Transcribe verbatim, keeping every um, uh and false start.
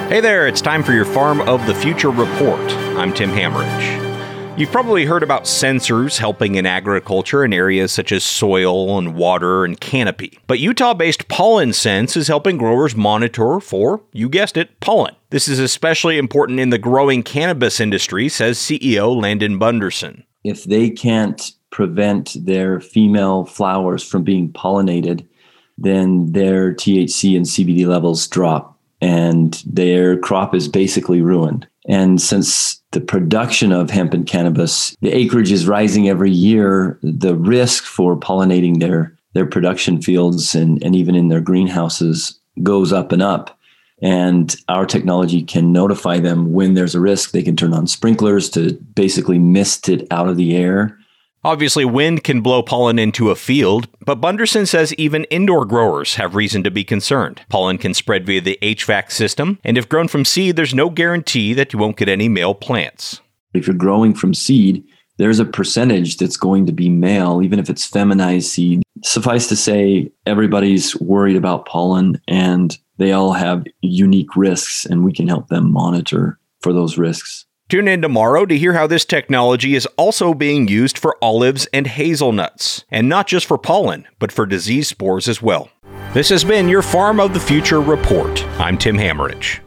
Hey there, it's time for your Farm of the Future report. I'm Tim Hammerich. You've probably heard about sensors helping in agriculture in areas such as soil and water and canopy. But Utah-based PollenSense is helping growers monitor for, you guessed it, pollen. This is especially important in the growing cannabis industry, says C E O Landon Bunderson. If they can't prevent their female flowers from being pollinated, then their T H C and C B D levels drop and their crop is basically ruined. And since the production of hemp and cannabis, the acreage is rising every year, the risk for pollinating their, their production fields and, and even in their greenhouses goes up and up. And our technology can notify them when there's a risk. They can turn on sprinklers to basically mist it out of the air. Obviously, wind can blow pollen into a field, but Bunderson says even indoor growers have reason to be concerned. Pollen can spread via the H V A C system, and if grown from seed, there's no guarantee that you won't get any male plants. If you're growing from seed, there's a percentage that's going to be male, even if it's feminized seed. Suffice to say, everybody's worried about pollen, and they all have unique risks, and we can help them monitor for those risks. Tune in tomorrow to hear how this technology is also being used for olives and hazelnuts, and not just for pollen, but for disease spores as well. This has been your Farm of the Future report. I'm Tim Hammerich.